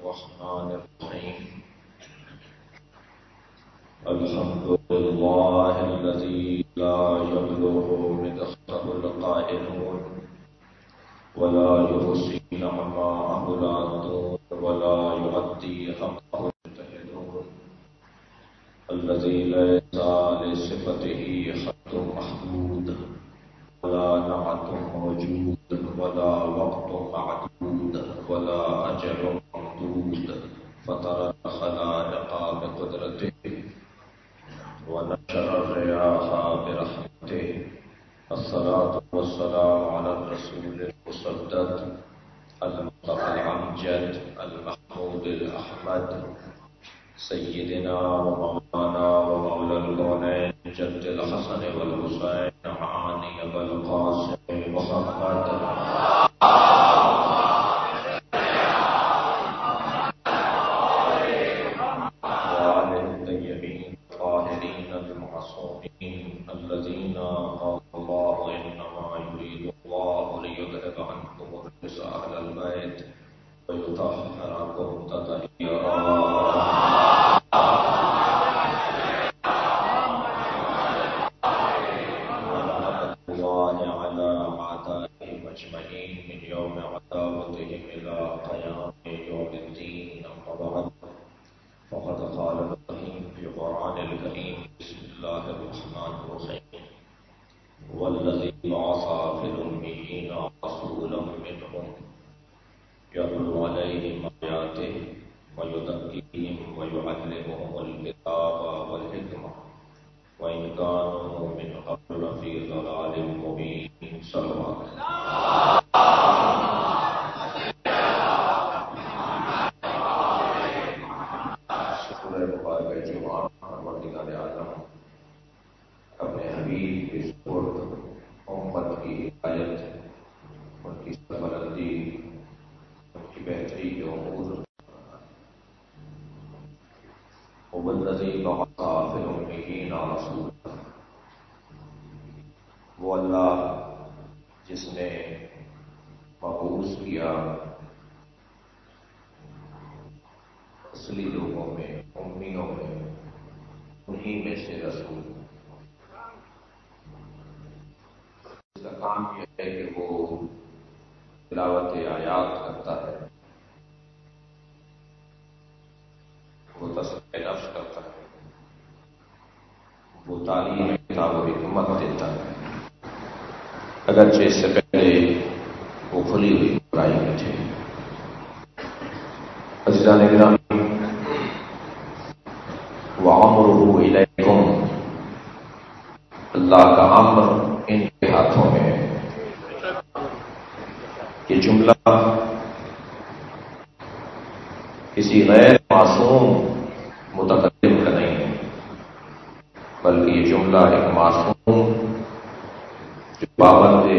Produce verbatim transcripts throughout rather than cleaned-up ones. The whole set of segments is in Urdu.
الرحمن الرحيم الحمد لله الذي لا يبلغ مدحه القائلون ولا يحصي نعماءه العادون ولا يؤدي حقه المجتهدون الذي ليس لصفته حد محدود ولا نعت موجود ولا وقت معدود ولا أجل ممدود فطر الخلائق بقدرته ونشر الرياح برحمته الصلاة والسلام على الرسول المسدد المصطفى الأمجد المحمود الأحمد سيدنا ومولانا ومولى الكونين جد الحسن والحسين معاني أبا القاسم محمد وعلى الطيبين الطاهرين المعصومين الذين قال الله إنما يريد الله ليذهب عنكم الرجس أهل البيت ويطهركم تطهيرا. من يوم عداوتهم إلى قيام يوم الدين. أما بعد فقد قال الرحيم في القرآن الكريم بسم الله الرحمن الرحيم والذي بعث في الأميين رسولا منهم يتلو عليهم آياته ويزكيهم ويعلمهم الكتاب والحكمة وإن كانوا من قبل لفي ضلال مبين. صلوات اپنے حبیب کی سپرد امت کی ہدایت ان کی سربلندی ان کی بہتری کے امور والذی بعث فی الأمیین رسولا وہ اللہ جس نے مبعوث کیا اصلی لوگوں میں امیوں میں انہی میں سے رسول. اس کا کام یہ ہے کہ وہ تلاوت آیات کرتا ہے، وہ تصحیح نفس کرتا ہے، وہ تعلیم کتاب و حکمت دیتا ہے، اگرچہ اس سے پہلے وہ کھلی ہوئی برائی میں تھے. عزیزان گرامی، وَأَمْرُهُ إِلَيْكُمْ، اللہ کا امر ان کے ہاتھوں میں ہے. یہ جملہ کسی غیر معصوم متکلم کا نہیں ہے، بلکہ یہ جملہ ایک معصوم جو پابند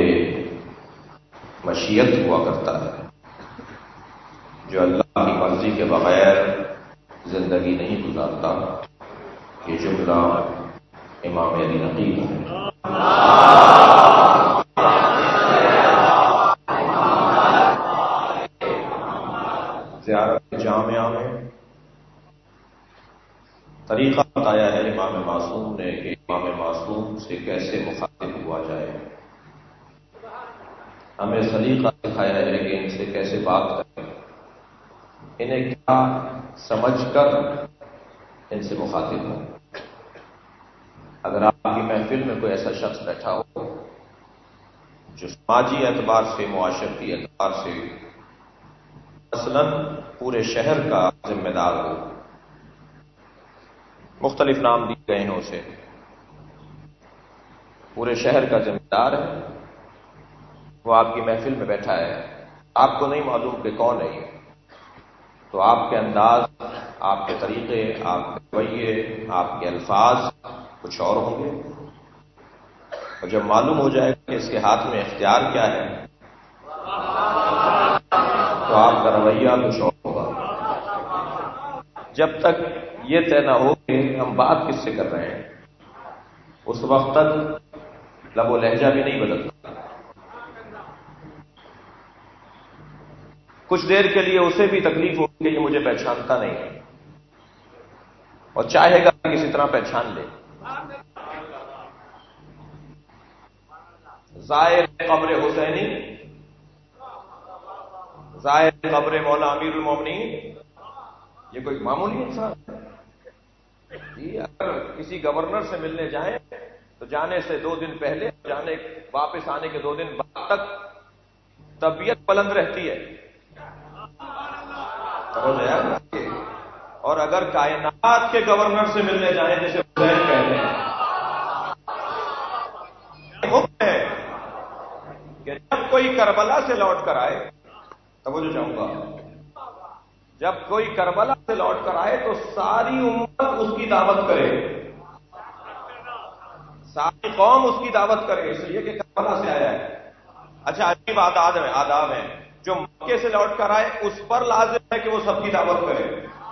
مشیت ہوا کرتا ہے، جو اللہ کی مرضی کے بغیر زندگی نہیں گزارتا. یہ جملہ امام علی نقی کا ہے. زیارت جامعہ میں طریقہ بتایا ہے امام معصوم نے کہ امام معصوم سے کیسے مخاطب ہوا جائے. ہمیں سلیقہ دکھایا ہے کہ ان سے کیسے بات کریں، انہیں کیا سمجھ کر ان سے مخاطب ہوں. اگر آپ کی محفل میں کوئی ایسا شخص بیٹھا ہو جو سماجی اعتبار سے، معاشرتی اعتبار سے مثلاً پورے شہر کا ذمہ دار ہو، مختلف نام دیے گئے ہیں اسے، پورے شہر کا ذمہ دار ہے، وہ آپ کی محفل میں بیٹھا ہے، آپ کو نہیں معلوم کہ کون ہے یہ، تو آپ کے انداز، آپ کے طریقے، آپ کے رویے، آپ کے الفاظ کچھ اور ہوں گے. اور جب معلوم ہو جائے کہ اس کے ہاتھ میں اختیار کیا ہے تو آپ کا رویہ کچھ اور ہوگا. جب تک یہ طے نہ ہو کہ ہم بات کس سے کر رہے ہیں، اس وقت تک لب و لہجہ بھی نہیں بدلتا. کچھ دیر کے لیے اسے بھی تکلیف ہوگی کہ یہ مجھے پہچانتا نہیں ہے، اور چاہے گا کہ کسی طرح پہچان لے۔ زائر قبر حسینی، زائر قبر مولا امیر المومنین، یہ کوئی معمولی انسان ہے؟ اگر کسی گورنر سے ملنے جائیں تو جانے سے دو دن پہلے، جانے واپس آنے کے دو دن بعد تک طبیعت بلند رہتی ہے، اور اگر کائنات کے گورنر سے ملنے جائیں جیسے حسین کہتے ہیں، حکم ہے کہ جب کوئی کربلا سے لوٹ کر آئے، توجہ چاہوں گا، جب کوئی کربلا سے لوٹ کر آئے تو ساری امت اس کی دعوت کرے، ساری قوم اس کی دعوت کرے، اس لیے کہ کربلا سے آیا ہے۔ اچھا، عجیب آداب ہے آداب ہے جو مکے سے لوٹ کر آئے اس پر لازم ہے کہ وہ سب کی دعوت کرے،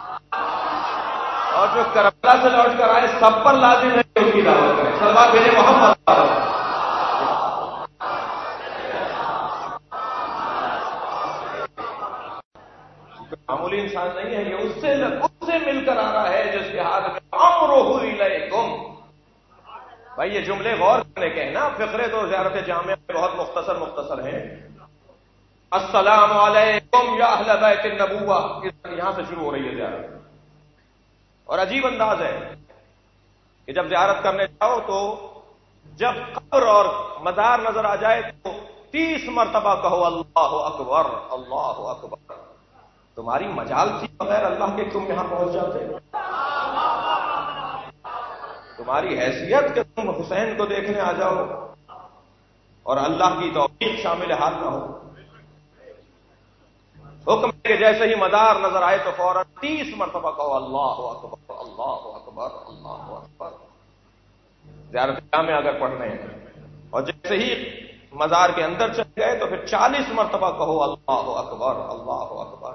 اور جو کربلا سے لوٹ کر آئے سب پر لازم ہے کہ اس کی دعوت کرے۔ صلوات بھیجیں محمد۔ معمولی انسان نہیں ہے، یہ اس سے اس سے مل کر آ رہا ہے جس کے ہاتھ میں امرہ الیکم۔ بھائی یہ جملے غور کرنے کے ہیں نا، فقرے تو زیارت جامعہ میں بہت مختصر مختصر ہیں۔ السلام علیکم یا اہل بیت النبوہ، یہاں سے شروع ہو رہی ہے زیارت، اور عجیب انداز ہے کہ جب زیارت کرنے جاؤ تو جب قبر اور مزار نظر آ جائے تو تیس مرتبہ کہو اللہ اکبر اللہ اکبر۔ تمہاری مجال تھی بغیر اللہ کے تم یہاں پہنچ جاتے، تمہاری حیثیت کہ تم حسین کو دیکھنے آ جاؤ اور اللہ کی توفیق شامل حال نہ ہو۔ حکم ہے کہ جیسے ہی مزار نظر آئے تو فوراً تیس مرتبہ کہو اللہ اکبر اللہ اکبر اللہ اکبر، زیارت جامع اگر پڑھنے ہیں، اور جیسے ہی مزار کے اندر چلے گئے تو پھر چالیس مرتبہ کہو اللہ اکبر اللہ اکبر،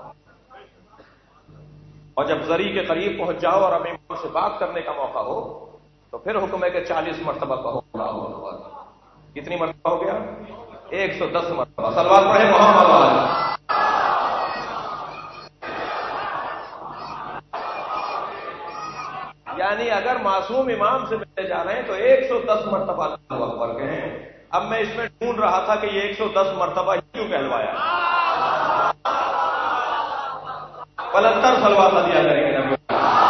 اور جب زری کے قریب پہنچ جاؤ اور امام سے بات کرنے کا موقع ہو تو پھر حکم ہے کہ چالیس مرتبہ کہو اللہ اکبر۔ کتنی مرتبہ ہو گیا؟ ایک سو دس مرتبہ۔ صلوات پڑھیں محمد علیہ۔ یعنی اگر معصوم امام سے ملنے جا رہے ہیں تو ایک سو دس مرتبہ اللہ اکبر کہیں۔ اب میں اس میں ڈھونڈ رہا تھا کہ یہ ایک سو دس مرتبہ کیوں کہلوایا، پلہتر صلوات دیا کریں گے نبی۔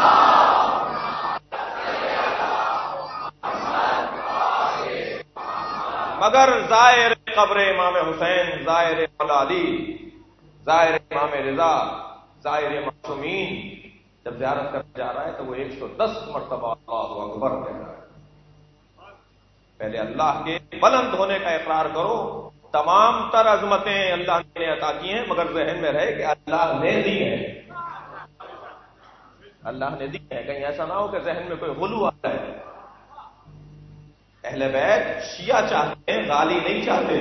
مگر زائر قبر امام حسین، زائر مولا علی، زائر امام رضا، زائر معصومین جب زیارت کرنے جا رہا ہے تو وہ ایک سو دس مرتبہ اللہ اکبر کہہ رہا ہے۔ پہلے اللہ کے بلند ہونے کا اقرار کرو، تمام تر عظمتیں اللہ نے عطا کی ہیں، مگر ذہن میں رہے کہ اللہ نے دی ہیں، اللہ نے دی ہے، کہیں ایسا نہ ہو کہ ذہن میں کوئی غلو آ جائے۔ اہل بیت شیعہ چاہتے ہیں، غالی نہیں چاہتے۔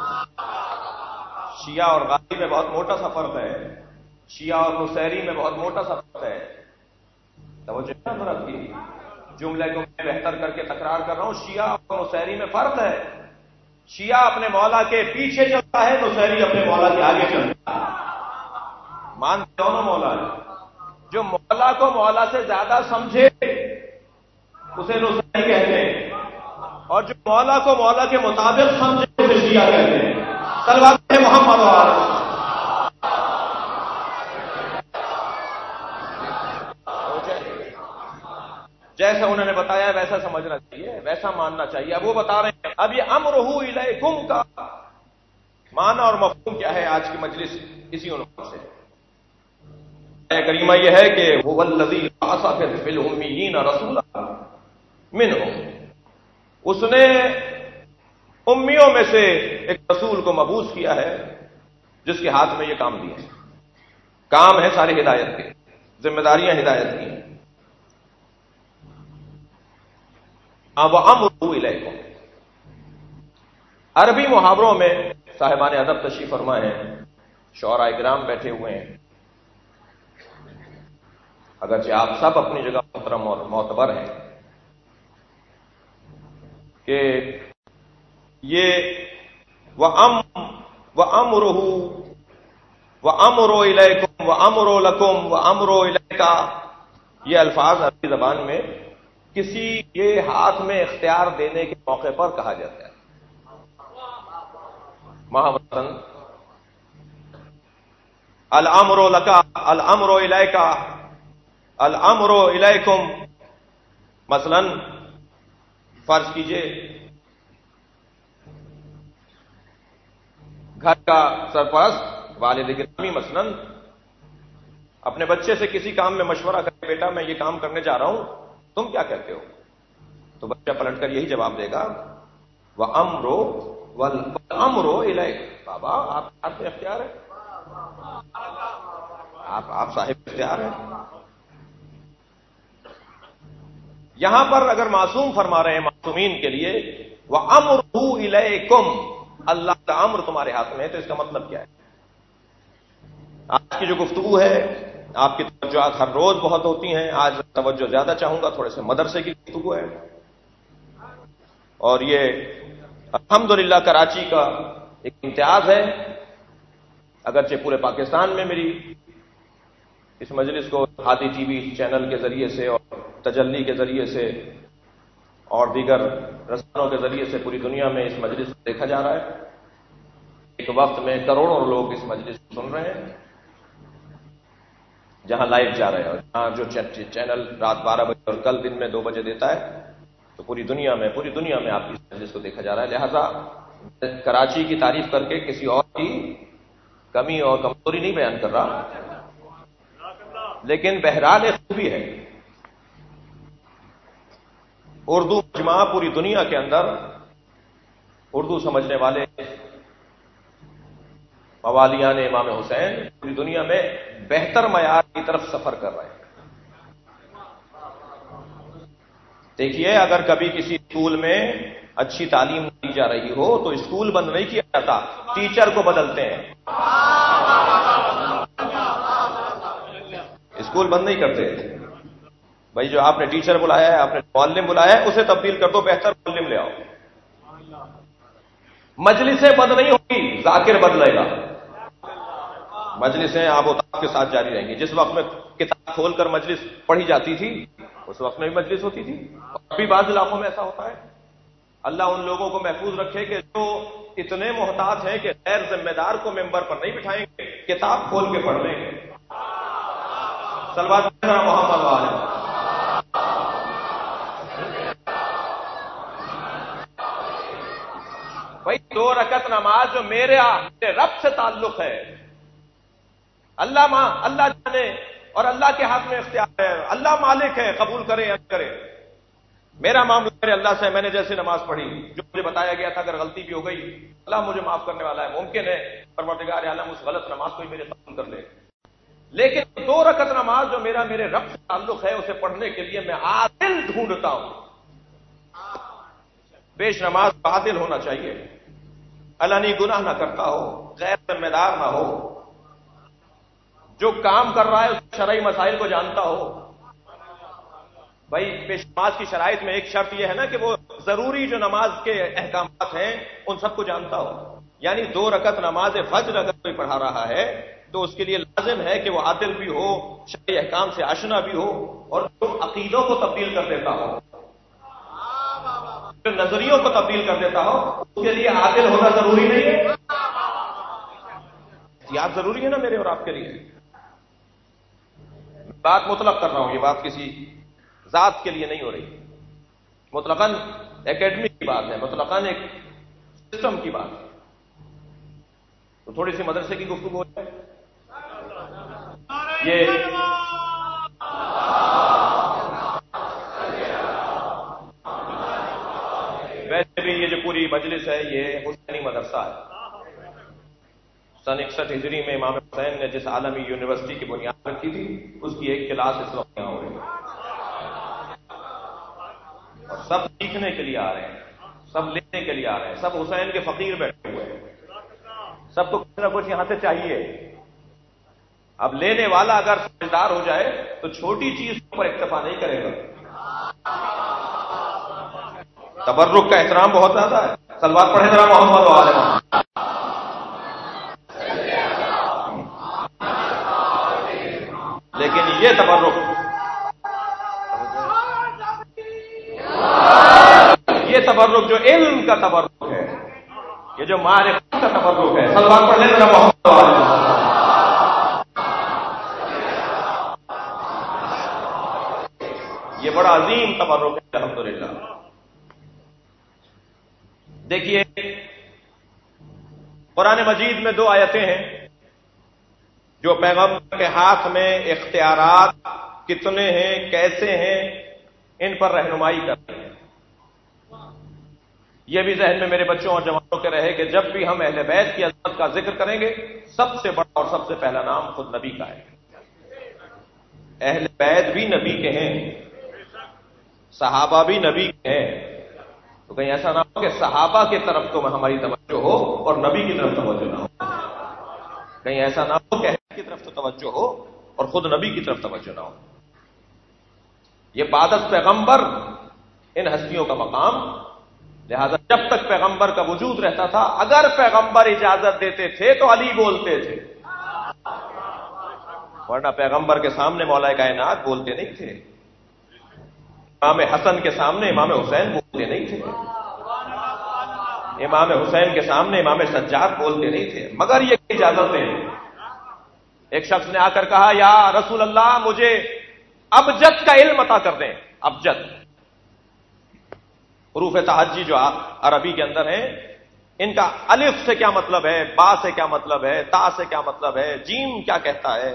شیعہ اور غالی میں بہت موٹا سا فرق ہے، شیعہ اور نصیری میں بہت موٹا سا فرق ہے۔ توجہ ہے فرق کی، جملے کو میں بہتر کر کے تکرار کر رہا ہوں، شیعہ اور نصیری میں فرق ہے۔ شیعہ اپنے مولا کے پیچھے چلتا ہے، نصیری اپنے مولا کے آگے چلتا ہے، مانتے دونوں مولا ہے۔ جو مولا کو مولا سے زیادہ سمجھے اسے نصیری کہتے ہیں، اور جو مولا کو مولا کے مطابق سمجھے اسے شیعہ کہتے ہیں۔ صلوات محمد علیہ۔ جیسا انہوں نے بتایا ویسا سمجھنا چاہیے، ویسا ماننا چاہیے۔ اب وہ بتا رہے ہیں اب یہ امرہ الیکم کا معنی اور مفہوم کیا ہے آج کی مجلس اسی عنوان سے۔ آیت کریمہ یہ ہے کہ هو الذی بعث فی الامیین رسولا منہم، اس نے امیوں میں سے ایک رسول کو مبعوث کیا ہے جس کے ہاتھ میں یہ کام دیا ہے۔ کام ہے ساری ہدایت کے، ذمہ داریاں ہدایت کی ہیں۔ اب امرہ الیکم، عربی محاوروں میں صاحبان ادب تشریف فرما ہے، شعراء کرام بیٹھے ہوئے ہیں، اگرچہ آپ سب اپنی جگہ محترم اور معتبر ہیں، کہ یہ وَأَمْ وَأَمْرُهُ وَأَمْرُ إِلَيْكُمْ وَأَمْرُ لَكُمْ وَأَمْرُ إِلَيْكَ، یہ الفاظ عربی زبان میں کسی یہ ہاتھ میں اختیار دینے کے موقع پر کہا جاتا ہے. محمد الامر لکا الامر الیکا الامر الیکم. مثلا فرض کیجئے گھر کا سرپرست والد گرامی مثلا اپنے بچے سے کسی کام میں مشورہ کرے، بیٹا میں یہ کام کرنے جا رہا ہوں، تم کیا کہتے ہو؟ تو بچہ پلٹ کر یہی جواب دے گا، وَأَمْرُ وَالْأَمْرُ إِلَيْكَ. بابا آپ ہاتھ میں اختیار ہے، آپ آپ صاحب اختیار ہیں. یہاں پر اگر معصوم فرما رہے ہیں معصومین کے لیے وَأَمْرُهُ إِلَيْكُمْ، اللہ کا امر تمہارے ہاتھ میں ہے، تو اس کا مطلب کیا ہے؟ آج کی جو گفتگو ہے، آپ کی توجہات ہر روز بہت ہوتی ہیں، آج توجہ زیادہ چاہوں گا، تھوڑے سے مدرسے کی گفتگو ہے. اور یہ الحمدللہ کراچی کا ایک امتیاز ہے، اگرچہ پورے پاکستان میں میری اس مجلس کو ہاتھی ٹی وی چینل کے ذریعے سے اور تجلی کے ذریعے سے اور دیگر رسانوں کے ذریعے سے پوری دنیا میں اس مجلس کو دیکھا جا رہا ہے. ایک وقت میں کروڑوں لوگ اس مجلس کو سن رہے ہیں جہاں لائیو جا رہے ہیں، اور جہاں جو چینل رات بارہ بجے اور کل دن میں دو بجے دیتا ہے، تو پوری دنیا میں پوری دنیا میں آپ کی اس مجلس کو دیکھا جا رہا ہے. لہذا کراچی کی تعریف کر کے کسی اور کی کمی اور کمزوری نہیں بیان کر رہا، لیکن بہرحال ایک خوبی ہے. اردو مجمع پوری دنیا کے اندر اردو سمجھنے والے موالیان امام حسین پوری دنیا میں بہتر معیار کی طرف سفر کر رہے ہیں. دیکھیے، اگر کبھی کسی اسکول میں اچھی تعلیم دی جا رہی ہو تو اسکول بند نہیں کیا جاتا، ٹیچر کو بدلتے ہیں. اسکول بند نہیں کرتے. بھائی جو آپ نے ٹیچر بلایا ہے، آپ نے معلم بلایا ہے، اسے تبدیل کر دو، بہتر معلم لے آؤ. مجلسیں بند نہیں ہوگی، ذاکر بدلے گا. مجلسیں آب و تاب کے ساتھ جاری رہیں گی. جس وقت میں کتاب کھول کر مجلس پڑھی جاتی تھی اس وقت میں بھی مجلس ہوتی تھی. ابھی بعض علاقوں میں ایسا ہوتا ہے. اللہ ان لوگوں کو محفوظ رکھے کہ جو اتنے محتاط ہیں کہ غیر ذمہ دار کو ممبر پر نہیں بٹھائیں گے، کتاب کھول کے پڑھ لیں گے. صلوات محمد والے. بھائی دو رکعت نماز جو میرے میرے رب سے تعلق ہے، اللہ ماں اللہ جانے اور اللہ کے ہاتھ میں اختیار ہے، اللہ مالک ہے، قبول کرے یا کرے. میرا معاملہ میرے اللہ سے. میں نے جیسے نماز پڑھی، جو مجھے بتایا گیا تھا، اگر غلطی بھی ہو گئی اللہ مجھے معاف کرنے والا ہے. ممکن ہے پروردگار عالم اس غلط نماز کو ہی میرے قبول کر لے، لیکن دو رکعت نماز جو میرا میرے رب سے تعلق ہے، اسے پڑھنے کے لیے میں عادل ڈھونڈتا ہوں. بیش نماز عادل ہونا چاہیے، علنی گناہ نہ کرتا ہو، غیر ذمہ دار نہ ہو، جو کام کر رہا ہے اس شرعی مسائل کو جانتا ہو. بھائی پیش نماز کی شرائط میں ایک شرط یہ ہے نا کہ وہ ضروری جو نماز کے احکامات ہیں ان سب کو جانتا ہو. یعنی دو رکعت نماز فجر اگر کوئی پڑھا رہا ہے تو اس کے لیے لازم ہے کہ وہ عادل بھی ہو، شرعی احکام سے آشنا بھی ہو، اور جو عقیدوں کو تبدیل کر دیتا ہو، جو نظریوں کو تبدیل کر دیتا ہو، اس کے لیے عادل ہونا ضروری نہیں ہے. احتیاط ضروری ہے نا میرے اور آپ کے لیے. بات مطلق کر رہا ہوں، یہ بات کسی ذات کے لیے نہیں ہو رہی. مطلقاً اکیڈمک کی بات ہے، مطلقاً ایک سسٹم کی بات ہے. تو تھوڑی سی مدرسے کی گفتگو ہو جائے. یہ ویسے بھی یہ جو پوری مجلس ہے یہ حسینی مدرسہ ہے. سن اکسٹھ ہجری میں امام حسین نے جس عالمی یونیورسٹی کی بنیاد رکھی تھی اس کی ایک کلاس اس وقت یہاں ہو رہی ہے. اور سب سیکھنے کے لیے آ رہے ہیں، سب لینے کے لیے آ رہے ہیں، سب حسین کے فقیر بیٹھے ہوئے ہیں، سب کو کچھ نہ کچھ یہاں سے چاہیے. اب لینے والا اگر سمجھدار ہو جائے تو چھوٹی چیز پر اکتفا نہیں کرے گا. تبرک کا احترام بہت زیادہ ہے. صلوات پڑھیں ذرا محمد و آل محمد. لیکن یہ تبرک یہ تبرک جو علم کا تبرک ہے، یہ جو معرفت کا تبرک ہے، صلوات پڑھ لیں ذرا محمد صلی اللہ علیہ وسلم، یہ بڑا عظیم تبرک ہے الحمدللہ۔ دیکھیے قرآن مجید میں دو آیتیں ہیں جو پیغمبر کے ہاتھ میں اختیارات کتنے ہیں، کیسے ہیں، ان پر رہنمائی کرتے ہیں۔ یہ بھی ذہن میں میرے بچوں اور جوانوں کے رہے کہ جب بھی ہم اہل بیت کی عظمت کا ذکر کریں گے، سب سے بڑا اور سب سے پہلا نام خود نبی کا ہے۔ اہل بیت بھی نبی کے ہیں، صحابہ بھی نبی کے ہیں، تو کہیں ایسا نہ ہو کہ صحابہ کی طرف تو ہماری توجہ ہو اور نبی کی طرف توجہ نہ ہو، کہیں ایسا نہ ہو کہ اہل کی طرف تو توجہ ہو اور خود نبی کی طرف توجہ نہ ہو۔ یہ بعد از پیغمبر ان ہستیوں کا مقام، لہذا جب تک پیغمبر کا وجود رہتا تھا، اگر پیغمبر اجازت دیتے تھے تو علی بولتے تھے، ورنہ پیغمبر کے سامنے مولا کائنات بولتے نہیں تھے، امام حسن کے سامنے امام حسین بولتے نہیں تھے، امام حسین کے سامنے امام سجاد بولتے نہیں تھے، مگر یہ اجازت دیں۔ ایک شخص نے آ کر کہا یا رسول اللہ مجھے ابجد کا علم عطا کر دیں۔ ابجد حروف تہجی جو عربی کے اندر ہیں، ان کا الف سے کیا مطلب ہے، با سے کیا مطلب ہے، تا سے کیا مطلب ہے، جیم کیا کہتا ہے۔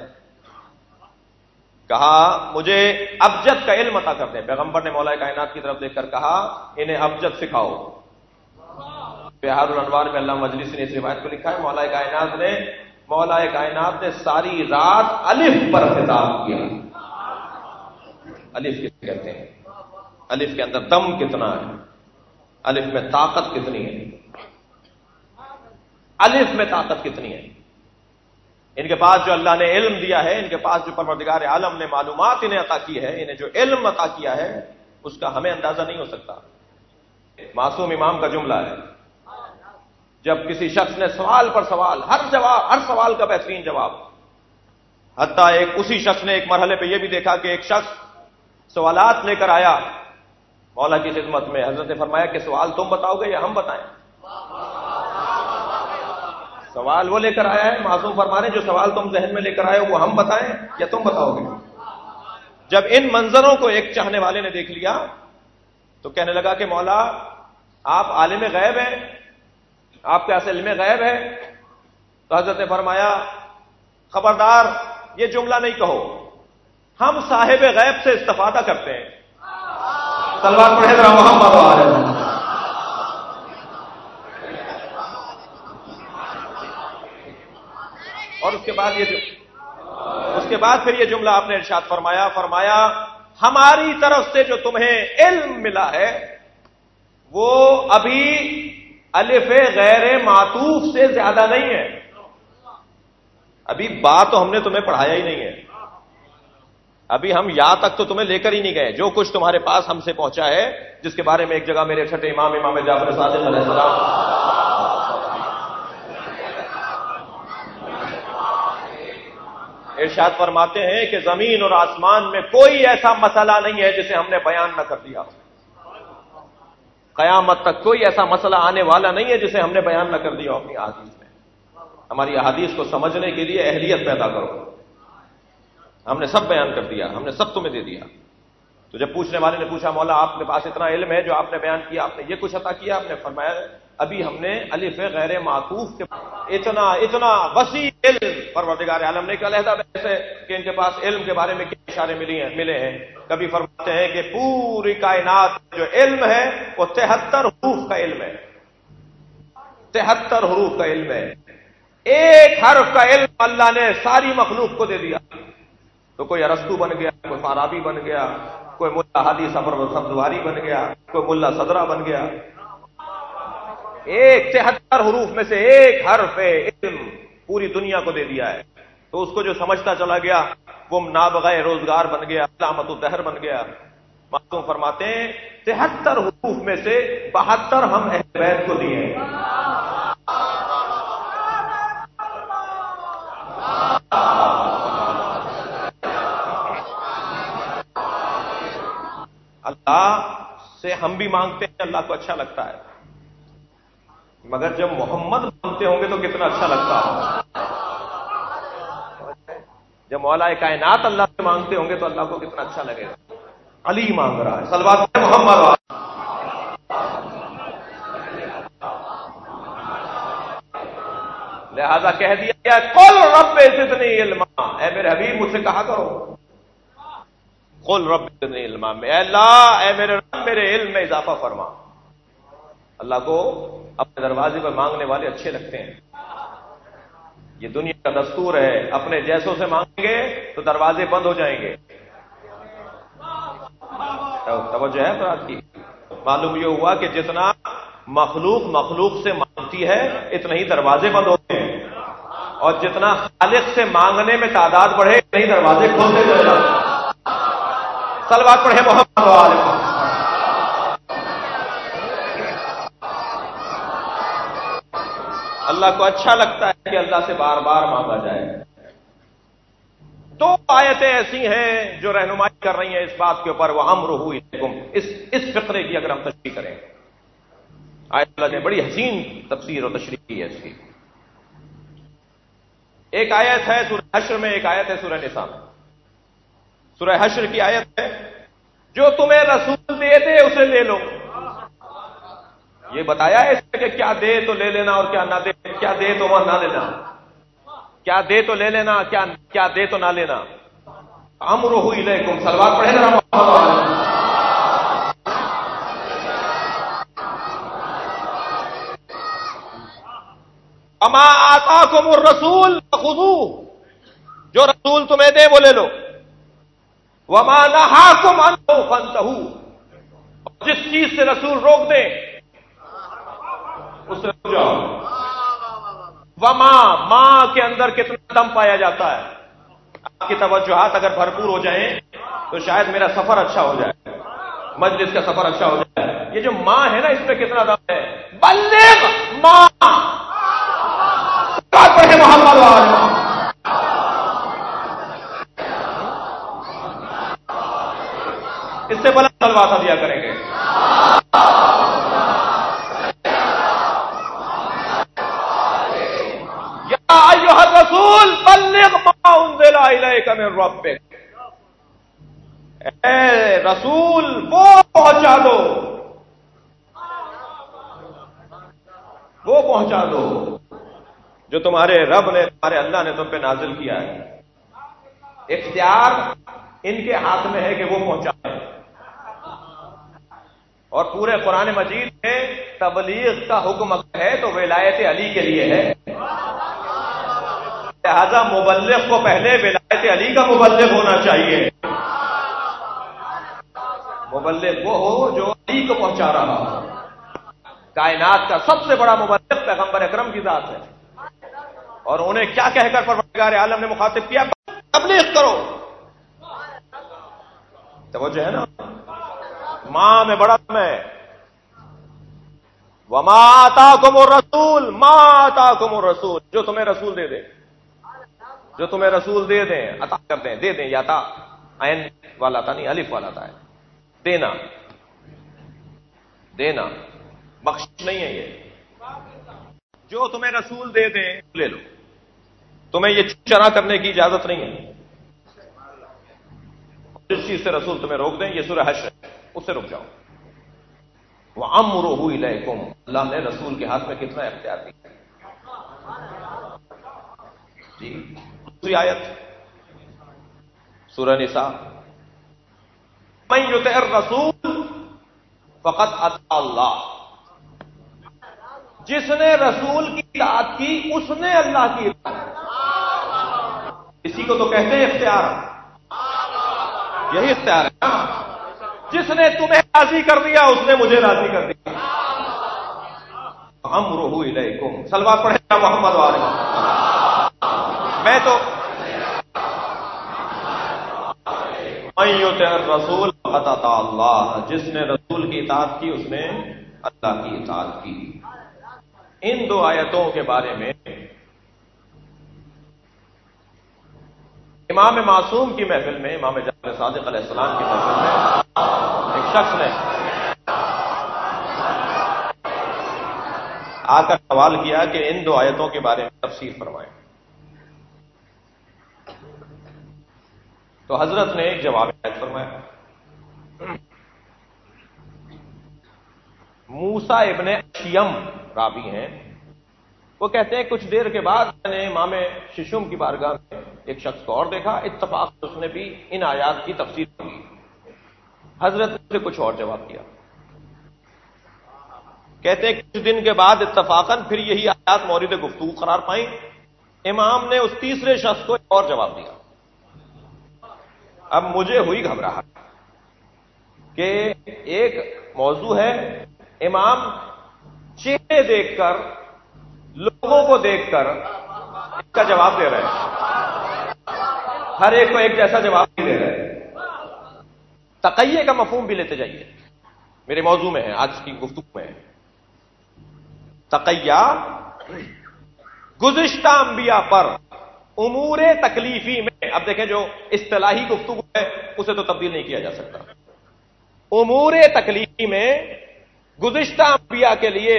کہا مجھے ابجد کا علم عطا کر دیں۔ پیغمبر نے مولا کائنات کی طرف دیکھ کر کہا انہیں ابجد سکھاؤ۔ بہار الانوار میں اللہ مجلس نے اس روایت کو لکھا ہے، مولا کائنات نے مولا کائنات نے ساری رات الف پر خطاب کیا۔ الف کس کہتے ہیں؟ الف کے اندر دم کتنا ہے، الف میں طاقت کتنی ہے، الف میں طاقت کتنی ہے۔ ان کے پاس جو اللہ نے علم دیا ہے، ان کے پاس جو پروردگار عالم نے معلومات انہیں عطا کی ہے، انہیں جو علم عطا کیا ہے، اس کا ہمیں اندازہ نہیں ہو سکتا۔ معصوم امام کا جملہ ہے، جب کسی شخص نے سوال پر سوال، ہر جواب ہر سوال کا بہترین جواب، حتیٰ ایک اسی شخص نے ایک مرحلے پہ یہ بھی دیکھا کہ ایک شخص سوالات لے کر آیا مولا کی خدمت میں، حضرت نے فرمایا کہ سوال تم بتاؤ گے یا ہم بتائیں؟ سوال وہ لے کر آیا ہے، معصوم فرما رہے ہیں جو سوال تم ذہن میں لے کر آئے ہو وہ ہم بتائیں یا تم بتاؤ گے؟ جب ان منظروں کو ایک چاہنے والے نے دیکھ لیا تو کہنے لگا کہ مولا آپ عالم غیب ہیں، آپ کے پاس علم غیب ہے؟ تو حضرت نے فرمایا خبردار یہ جملہ نہیں کہو، ہم صاحب غیب سے استفادہ کرتے ہیں۔ صلوات پڑھیں ذرا محمد علیہ وسلم۔ اور اس کے بعد یہ جو اس کے بعد پھر یہ جملہ آپ نے ارشاد فرمایا فرمایا ہماری طرف سے جو تمہیں علم ملا ہے وہ ابھی الف غیر معطوف سے زیادہ نہیں ہے، ابھی بات تو ہم نے تمہیں پڑھایا ہی نہیں ہے، ابھی ہم یا تک تو تمہیں لے کر ہی نہیں گئے۔ جو کچھ تمہارے پاس ہم سے پہنچا ہے، جس کے بارے میں ایک جگہ میرے چھٹے امام امام جعفر صادق علیہ السلام ارشاد فرماتے ہیں کہ زمین اور آسمان میں کوئی ایسا مسئلہ نہیں ہے جسے ہم نے بیان نہ کر دیا، قیامت تک کوئی ایسا مسئلہ آنے والا نہیں ہے جسے ہم نے بیان نہ کر دیا اپنی احادیث میں۔ ہماری احادیث کو سمجھنے کے لیے اہلیت پیدا کرو، ہم نے سب بیان کر دیا، ہم نے سب تمہیں دے دیا۔ تو جب پوچھنے والے نے پوچھا مولا آپ کے پاس اتنا علم ہے جو آپ نے بیان کیا، آپ نے یہ کچھ عطا کیا، آپ نے فرمایا ابھی ہم نے الف غیر معطوف کے اتنا اتنا وسیع علم پروردگار عالم نے ایک علیحدہ بحث ہے کہ ان کے پاس علم کے بارے میں کیا اشارے ملی ہیں ملے ہیں۔ کبھی فرماتے ہیں کہ پوری کائنات جو علم ہے وہ تہتر حروف کا علم ہے، تہتر حروف کا علم ہے، ایک حرف کا علم اللہ نے ساری مخلوق کو دے دیا۔ تو کوئی ارسطو بن گیا، کوئی فارابی بن گیا، کوئی ملا ہادی سبزواری بن گیا، کوئی ملا صدرہ بن گیا، ایک تہتر حروف میں سے ایک حرف علم پوری دنیا کو دے دیا ہے۔ تو اس کو جو سمجھتا چلا گیا وہ نابغہ روزگار بن گیا، علامت الدہر بن گیا۔ معصوم فرماتے ہیں تہتر حروف میں سے بہتر ہم اہل بیت کو دیے ہیں۔ اللہ سے ہم بھی مانگتے ہیں، اللہ کو اچھا لگتا ہے، مگر جب محمد مانگتے ہوں گے تو کتنا اچھا لگتا ہے. جب مولا کائنات اللہ سے مانگتے ہوں گے تو اللہ کو کتنا اچھا لگے گا. علی مانگ رہا ہے، صلوات محمد والا. لہذا کہہ دیا گیا قل رب زدنی علما، اے میرے حبیب مجھ سے کہا کرو قل رب زدنی علما، اے اللہ اے میرے رب میرے علم میں اضافہ فرما. اللہ کو اپنے دروازے پر مانگنے والے اچھے لگتے ہیں. یہ دنیا کا دستور ہے، اپنے جیسوں سے مانگیں گے تو دروازے بند ہو جائیں گے. توجہ ہے تو آپ کی. معلوم یہ ہوا کہ جتنا مخلوق مخلوق سے مانگتی ہے اتنا ہی دروازے بند ہوتے ہیں، اور جتنا خالق سے مانگنے میں تعداد بڑھے اتنا ہی دروازے کھولتے چلے جاتے ہیں. صلوات پڑھے محمد والے. اللہ کو اچھا لگتا ہے کہ اللہ سے بار بار مانگا جائے. دو آیتیں ایسی ہیں جو رہنمائی کر رہی ہیں اس بات کے اوپر، وہ امرہ الیکم، اس اس فقرے کی اگر ہم تشریح کریں. آیت اللہ نے بڑی حسین تفسیر اور تشریح کی ہے اس کی. ایک آیت ہے سورہ حشر میں، ایک آیت ہے سورہ نساء میں. سورہ حشر کی آیت ہے جو تمہیں رسول دے دے اسے لے لو. یہ بتایا ہے اس میں کہ کیا دے تو لے لینا اور کیا نہ دے، کیا دے تو وہ نہ لینا، کیا دے تو لے لینا، کیا کیا دے تو نہ لینا. امرہ الیکم، صلوات پڑھے ذرا محمد. اما آتاکم الرسول فخذوہ، جو رسول تمہیں دے وہ لے لو. وما نہاکم عنہ فانتہوا، جس چیز سے رسول روک دیں اس سے رک جاؤ. وما ماں کے اندر کتنا دم پایا جاتا ہے. آپ کی توجہات اگر بھرپور ہو جائیں تو شاید میرا سفر اچھا ہو جائے، مجلس کا سفر اچھا ہو جائے. یہ جو ماں ہے نا اس پہ کتنا دم ہے. بلغ ماں پڑھے محمد والے. اس سے بلند صلوات دیا کریں گے. یا ایھا الرسول بلغ ما انزل الیک من ربک، اے رسول وہ پہنچا دو، وہ پہنچا دو جو تمہارے رب نے، تمہارے اللہ نے تم پہ نازل کیا ہے. اختیار ان کے ہاتھ میں ہے کہ وہ پہنچائیں. اور پورے قرآن مجید میں تبلیغ کا حکم ہے تو ولایت علی کے لیے ہے. لہذا مبلغ کو پہلے ولایت علی کا مبلغ ہونا چاہیے. مبلغ وہ ہو جو علی کو پہنچا رہا ہو. کائنات کا سب سے بڑا مبلغ پیغمبر اکرم کی ذات ہے، اور انہیں کیا کہہ کر پروردگار عالم نے مخاطب کیا؟ تبلیغ کرو. توجہ ہے نا. ماں میں بڑا میں وما آتاکم الرسول، ما آتاکم الرسول، جو تمہیں رسول دے دے، جو تمہیں رسول دے دیں، عطا کر دیں، دے دیں. یا تا عین والا تھا نہیں، الف والا تھا. دینا دینا بخش نہیں ہے. یہ جو تمہیں رسول دے دیں لے لو. تمہیں یہ چرا کرنے کی اجازت نہیں ہے. جس چیز سے رسول تمہیں روک دیں، یہ سورہ حشر ہے، اس سے رک جاؤ. وَأَمْرُهُ إِلَيْكُمْ، اللہ نے رسول کے ہاتھ میں کتنا اختیار دیا. جی دوسری آیت سورہ نساء، مَن يُطِعِ الرَّسُولَ فَقَدْ أَطَاعَ اللَّهَ، جس نے رسول کی اطاعت کی اس نے اللہ کی اطاعت. اسی کو تو کہتے ہیں اختیار. یہی اختیار ہے نا. جس نے تمہیں راضی کر دیا اس نے مجھے راضی کر دیا. امرہ الیکم، صلوات پڑھے محمد والے. میں تو من یطع الرسول فقد اطاع اللہ، جس نے رسول کی اطاعت کی اس نے اللہ کی اطاعت کی. ان دو آیتوں کے بارے میں امام معصوم کی محفل میں، امام جعفر صادق علیہ السلام کی محفل میں ایک شخص نے آ کر سوال کیا کہ ان دو آیتوں کے بارے میں تفسیر فرمائیں، تو حضرت نے ایک جواب آیت فرمایا۔ موسیٰ ابن اشیم راوی ہیں، وہ کہتے ہیں کچھ دیر کے بعد میں نے امام ششم کی بارگاہ میں ایک شخص کو اور دیکھا، اتفاق سے اس نے بھی ان آیات کی تفسیر کی۔ حضرت نے اسے کچھ اور جواب دیا۔ کہتے ہیں کچھ دن کے بعد اتفاقاً پھر یہی آیات مورد گفتگو قرار پائیں، امام نے اس تیسرے شخص کو ایک اور جواب دیا۔ اب مجھے ہوئی گھبراہٹ کہ ایک موضوع ہے، امام چہرے دیکھ کر، لوگوں کو دیکھ کر اس کا جواب دے رہے ہیں، ہر ایک کو ایک جیسا جواب نہیں دے رہے۔ تقیے کا مفہوم بھی لیتے جائیے، میرے موضوع میں ہے، آج کی گفتگو میں ہے۔ تقیہ گزشتہ انبیاء پر امور تکلیفی میں، اب دیکھیں جو اصطلاحی گفتگو ہے اسے تو تبدیل نہیں کیا جا سکتا، امور تکلیفی میں گزشتہ انبیاء کے لیے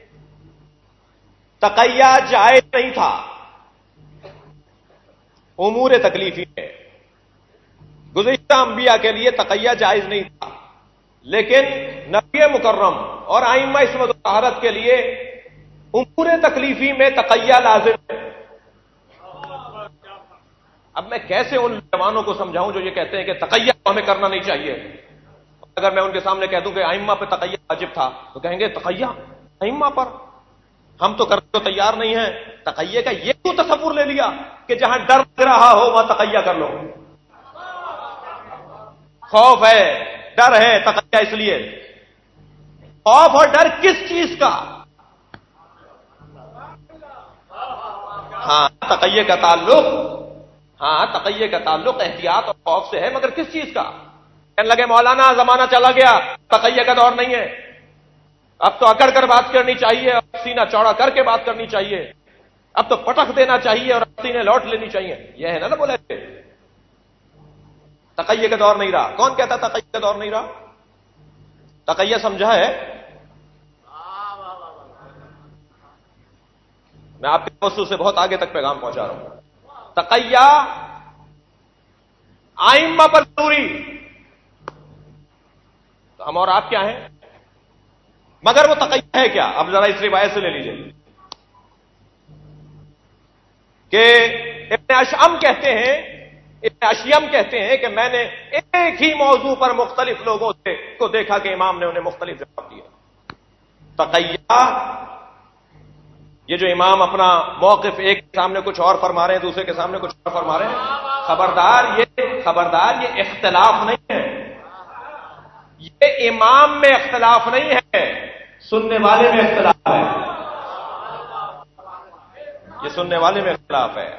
تقیہ جائز نہیں تھا۔ امور تکلیفی میں گزشتہ انبیاء کے لیے تقیہ جائز نہیں تھا، لیکن نبی مکرم اور ائمہ عصمت و طہارت کے لیے امور تکلیفی میں تقیہ لازم ہے۔ اب میں کیسے ان جوانوں کو سمجھاؤں جو یہ کہتے ہیں کہ تقیہ ہمیں کرنا نہیں چاہیے؟ اگر میں ان کے سامنے کہہ دوں کہ ائمہ پہ تقیہ واجب تھا تو کہیں گے تقیہ ائمہ پر، ہم تو کرنے کو تیار نہیں ہیں۔ تقیہ کا یہ تو تصور لے لیا کہ جہاں ڈر لگ رہا ہو وہاں تقیہ کر لو، خوف ہے، ڈر ہے، تقیہ اس لیے۔ خوف اور ڈر کس چیز کا؟ ہاں تقیہ کا تعلق ہاں تقیہ کا تعلق احتیاط اور خوف سے ہے، مگر کس چیز کا؟ کہنے لگے مولانا زمانہ چلا گیا، تقیہ کا دور نہیں ہے، اب تو اکڑ کر بات کرنی چاہیے اور سینہ چوڑا کر کے بات کرنی چاہیے، اب تو پٹخ دینا چاہیے اور سینے لوٹ لینی چاہیے۔ یہ ہے نا نا بولے تقیہ کا دور نہیں رہا۔ کون کہتا تقیہ کا دور نہیں رہا؟ تقیہ سمجھا ہے؟ میں آپ کے موضوع سے بہت آگے تک پیغام پہنچا رہا ہوں۔ تقیہ ائمہ پر ضروری، تو ہم اور آپ کیا ہیں؟ مگر وہ تقیہ ہے کیا؟ اب ذرا اس روایت سے لے لیجئے کہ ابن اشعم کہتے ہیں ابن اشیم کہتے ہیں کہ میں نے ایک ہی موضوع پر مختلف لوگوں سے کو دیکھا کہ امام نے انہیں مختلف جواب دیا۔ تقیہ یہ جو امام اپنا موقف ایک کے سامنے کچھ اور فرما رہے ہیں، دوسرے کے سامنے کچھ اور فرما رہے ہیں، خبردار یہ خبردار یہ اختلاف نہیں ہے، یہ امام میں اختلاف نہیں ہے، سننے والے میں اختلاف ہے، یہ سننے والے میں اختلاف ہے۔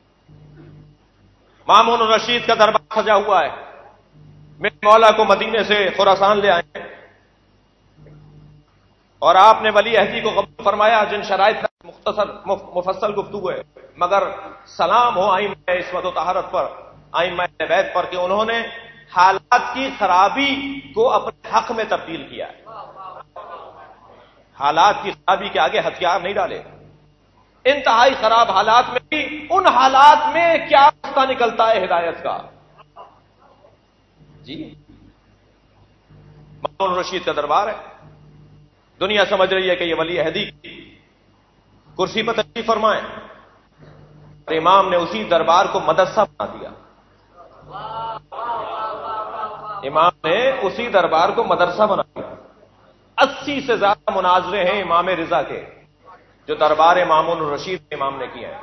مامون الرشید کا دربار سجا ہوا ہے، میرے مولا کو مدینے سے خراسان لے آئے ہیں اور آپ نے ولی عہدی کو قبول فرمایا، جن شرائط پر مختصر مفصل گفتگو ہے، مگر سلام ہو ائمہ عصمت و طہارت پر، ائمہ اہل بیت پر کہ انہوں نے حالات کی خرابی کو اپنے حق میں تبدیل کیا ہے، حالات کی خرابی کے آگے ہتھیار نہیں ڈالے۔ انتہائی خراب حالات میں بھی ان حالات میں کیا راستہ نکلتا ہے ہدایت کا؟ جی مامون الرشید کا دربار ہے، دنیا سمجھ رہی ہے کہ یہ ولی عہدی کرسی پر تشریف فرمائیں، تو امام نے اسی دربار کو مدرسہ بنا دیا، امام نے اسی دربار کو مدرسہ بنا دیا۔ اسی سے زیادہ مناظرے ہیں امام رضا کے جو دربار مامون الرشید امام نے کیا ہے،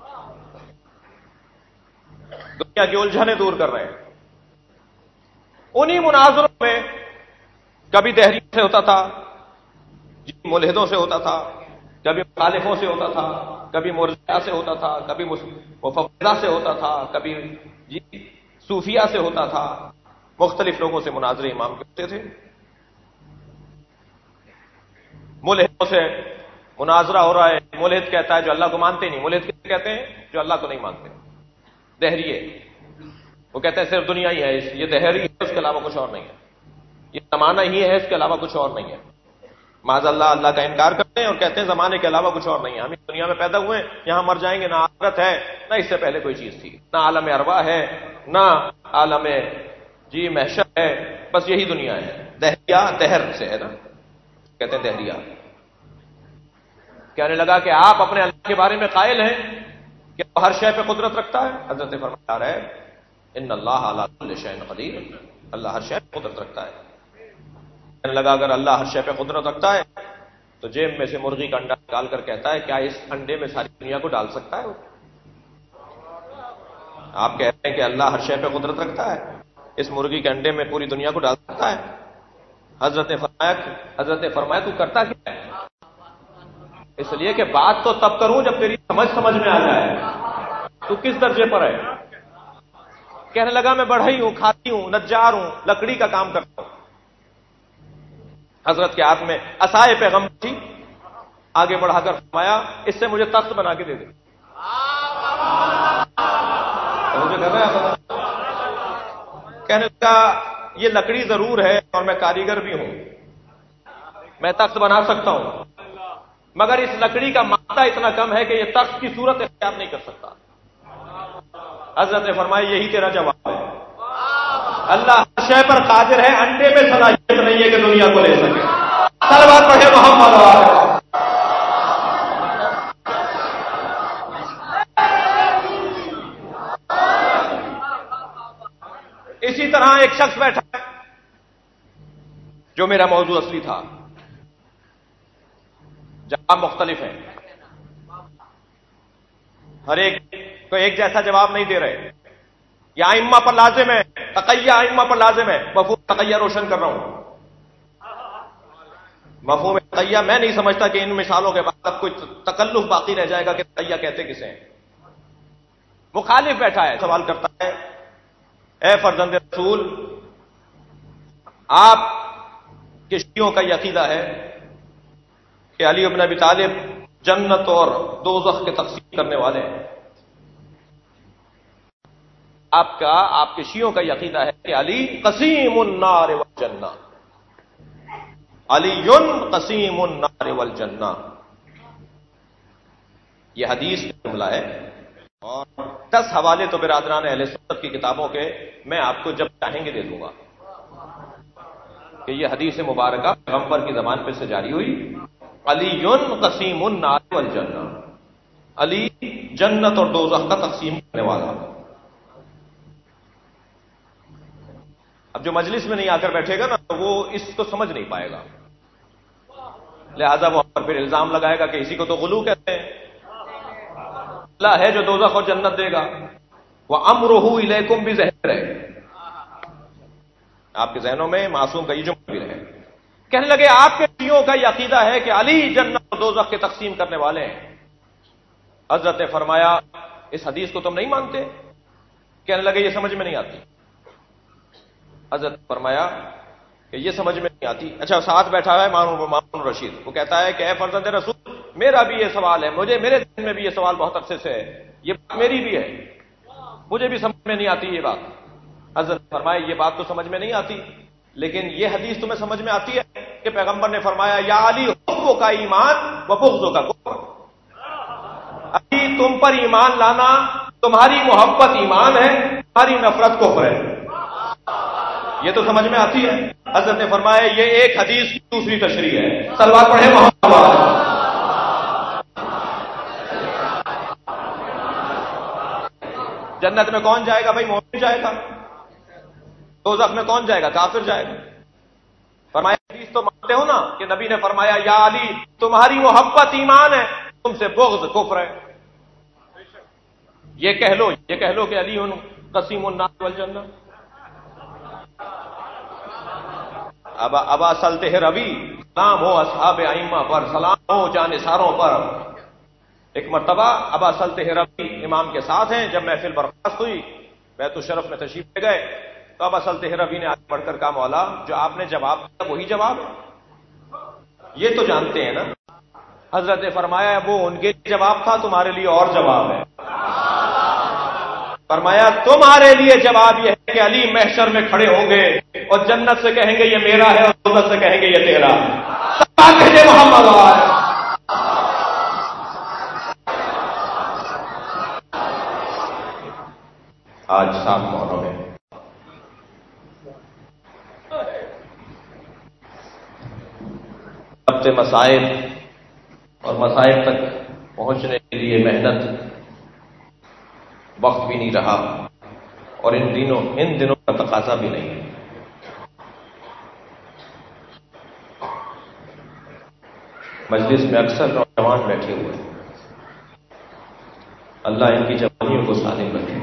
دنیا کی الجھنیں دور کر رہے ہیں۔ انہی مناظروں میں کبھی دہریوں سے ہوتا تھا، جی ملحدوں سے ہوتا تھا، کبھی مخالفوں سے ہوتا تھا، کبھی مرجئہ سے ہوتا تھا، کبھی مفوضہ سے ہوتا تھا، کبھی جی صوفیہ سے ہوتا تھا، مختلف لوگوں سے مناظرے امام کے ہوتے تھے۔ ملحدوں سے مناظرہ ہو رہا ہے، ملحد کہتا ہے جو اللہ کو مانتے نہیں، ملحد کہتے ہیں جو اللہ کو نہیں مانتے، دہریے وہ کہتے ہیں صرف دنیا ہی ہے، یہ دہری ہے، اس کے علاوہ کچھ اور نہیں ہے۔ یہ زمانہ ہی ہے، اس کے علاوہ کچھ اور نہیں ہے. معاذ اللہ اللہ کا انکار کرتے ہیں اور کہتے ہیں زمانے کے علاوہ کچھ اور نہیں ہے. ہم اس دنیا میں پیدا ہوئے ہیں، یہاں مر جائیں گے. نہ آخرت ہے، نہ اس سے پہلے کوئی چیز تھی، نہ عالم ارواح ہے، نہ عالم جی محشر ہے. بس یہی دنیا ہے. دہریا دہر سے ہے نا، کہتے ہیں دہریا. کہنے لگا کہ آپ اپنے اللہ کے بارے میں قائل ہیں کہ وہ ہر شے پہ قدرت رکھتا ہے. حضرت فرمایا رہا ہے ان اللہ علی کل شیء قدیر، اللہ ہر شے پہ قدرت رکھتا ہے. کہنے لگا اگر اللہ ہر شے پہ قدرت رکھتا ہے تو جیب میں سے مرغی کا انڈا نکال کر کہتا ہے کیا اس انڈے میں ساری دنیا کو ڈال سکتا ہے؟ آپ کہتے ہیں کہ اللہ ہر شے پہ قدرت رکھتا ہے، اس مرغی کے انڈے میں پوری دنیا کو ڈال سکتا ہے؟ حضرت نے فرمایا حضرت نے فرمایا تو کرتا کیا ہے؟ اس لیے کہ بات تو تب کروں جب تیری سمجھ سمجھ میں آ جائے. تو کس درجے پر ہے؟ کہنے لگا میں بڑھئی ہوں، کھاتی ہوں، نجار ہوں، لکڑی کا کام کرتا ہوں. حضرت کے ہاتھ میں عصائے پیغمبر تھی، آگے بڑھا کر فرمایا اس سے مجھے تخت بنا کے دے دے. مجھے کر رہا ہے. کہنے لگا یہ لکڑی ضرور ہے اور میں کاریگر بھی ہوں، میں تخت بنا سکتا ہوں، مگر اس لکڑی کا مادہ اتنا کم ہے کہ یہ تخت کی صورت اختیار نہیں کر سکتا. حضرت نے فرمایا یہی تیرا جواب ہے. اللہ ہر شے پر قادر ہے، انڈے میں صلاحیت نہیں ہے کہ دنیا کو لے سکے. صلوات پڑھے محمد وآلہ. اسی طرح ایک شخص بیٹھا ہے جو میرا موضوع اصلی تھا. جواب مختلف ہیں، ہر ایک کو ایک جیسا جواب نہیں دے رہے. یا ائمہ پر لازم ہے، تقیہ ائمہ پر لازم ہے. مفہوم تقیہ روشن کر رہا ہوں. مفہوم تقیہ میں نہیں سمجھتا کہ ان مثالوں کے بعد اب کوئی تکلف باقی رہ جائے گا کہ تقیہ کہتے کسے ہیں. مخالف بیٹھا ہے، سوال کرتا ہے اے فرزند رسول، آپ کے شیعوں کا یہ عقیدہ ہے کہ علی بن ابی طالب جنت اور دوزخ کے تقسیم کرنے والے ہیں. آپ کا آپ کے شیعوں کا یہ عقیدہ ہے کہ علی قسیم النار والجنہ، علی قسیم النار والجنہ. یہ حدیث کا جملہ ہے اور دس حوالے تو برادران اہل سنت کی کتابوں کے میں آپ کو جب چاہیں گے دے دوں گا کہ یہ حدیث مبارکہ پیغمبر کی زبان پہ سے جاری ہوئی. علی قسیم النار والجنہ، علی جنت اور دوزخ کا تقسیم کرنے والا. اب جو مجلس میں نہیں آ کر بیٹھے گا نا تو وہ اس کو سمجھ نہیں پائے گا، لہذا وہ پر پھر الزام لگائے گا کہ اسی کو تو غلو کہتے ہیں. اللہ ہے جو دوزخ اور جنت دے گا. وہ امرہ الیکم بظاہر ہے، آپ کے ذہنوں میں معصوم کا یہ جملہ بھی رہے. کہنے لگے آپ کے شیعوں کا یہ عقیدہ ہے کہ علی جنت اور دوزخ کے تقسیم کرنے والے ہیں. حضرت نے فرمایا اس حدیث کو تم نہیں مانتے؟ کہنے لگے یہ سمجھ میں نہیں آتی. حضرت نے فرمایا کہ یہ سمجھ میں نہیں آتی. اچھا ساتھ بیٹھا ہے مامون رشید، وہ کہتا ہے کہ اے فرزند رسول میرا بھی یہ سوال ہے، مجھے میرے ذہن میں بھی یہ سوال بہت عرصے سے ہے، یہ بات میری بھی ہے، مجھے بھی سمجھ میں نہیں آتی یہ بات. حضرت نے فرمایا یہ بات تو سمجھ میں نہیں آتی، لیکن یہ حدیث تمہیں سمجھ میں آتی ہے کہ پیغمبر نے فرمایا یا علی حبوں کا ایمان و بغضوں کا کفر. علی تم پر ایمان لانا، تمہاری محبت ایمان ہے، تمہاری نفرت کفر ہے. یہ تو سمجھ میں آتی ہے. حضرت نے فرمایا یہ ایک حدیث کی دوسری تشریح ہے. صلوات پڑھے محمد. جنت میں کون جائے گا بھائی؟ مومن جائے گا. دوزخ میں کون جائے گا؟ کافر جائے گا. فرمایا حدیث تو مانتے ہو نا کہ نبی نے فرمایا یا علی تمہاری محبت ایمان ہے، تم سے بغض کفر ہے. یہ کہہ لو یہ کہہ لو کہ علی قسیم النار والجنہ. ابا ابا سلطہ ربی، سلام ہو اصحاب ائمہ پر، سلام ہو جانثاروں پر. ایک مرتبہ ابا سلطہ ربی امام کے ساتھ ہیں، جب محفل برخاست ہوئی بیت الشرف میں تشریف لے گئے تو ابا سلطہ ربی نے آگے بڑھ کر کہا مولا جو آپ نے جواب دیا وہی جواب ہے، یہ تو جانتے ہیں نا. حضرت نے فرمایا وہ ان کے جواب تھا، تمہارے لیے اور جواب ہے. فرمایا تمہارے لیے جواب یہ ہے کہ علی محشر میں کھڑے ہوں گے اور جنت سے کہیں گے یہ میرا ہے اور دوزخ سے کہیں گے یہ تیرا ہے. محمد آج سات محرم ہے. اب سے مسائب اور مسائب تک پہنچنے کے لیے محنت وقت بھی نہیں رہا اور ان دنوں ان دنوں کا تقاضا بھی نہیں. مجلس میں اکثر نوجوان بیٹھے ہوئے ہیں. اللہ ان کی جوانیوں کو سالم رکھے.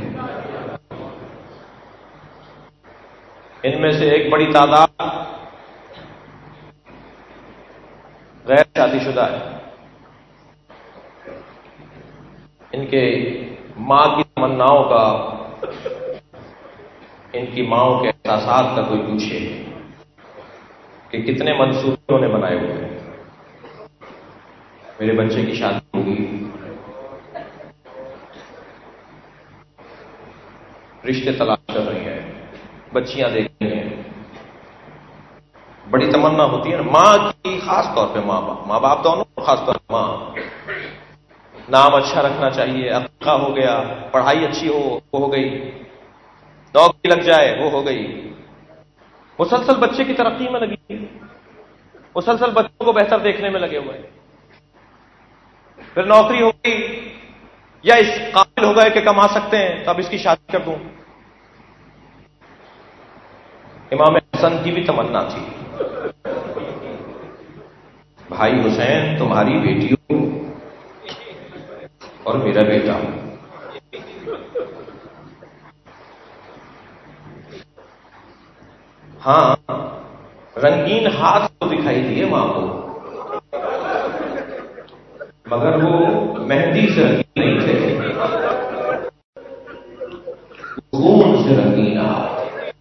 ان میں سے ایک بڑی تعداد غیر شادی شدہ ہے. ان کے ماں کی تمناؤں کا، ان کی ماؤں کے احساسات کا کوئی پوچھے کہ کتنے منصوبے انہوں نے بنائے ہوئے ہیں. میرے بچے کی شادی ہوگی، رشتے تلاش کر رہی ہیں، بچیاں دیکھ رہی ہیں. بڑی تمنا ہوتی ہے نا ماں کی، خاص طور پہ ماں باپ ماں باپ دونوں، خاص طور پہ ماں. نام اچھا رکھنا چاہیے، عقیقہ ہو گیا، پڑھائی اچھی ہو وہ ہو گئی، نوکری لگ جائے وہ ہو گئی. مسلسل بچے کی ترقی میں لگی، مسلسل بچوں کو بہتر دیکھنے میں لگے ہوئے ہیں. پھر نوکری ہو گئی یا اس قابل ہو گئے کہ کما سکتے ہیں تو اب اس کی شادی کر دوں. امام حسن کی بھی تمنا تھی بھائی حسین تمہاری بیٹی ہو اور میرا بیٹا ہو. ہاں رنگین ہاتھ تو دکھائی دیے ماں کو، مگر وہ مہندی سے رنگین نہیں تھے، خون سے رنگین ہاتھ.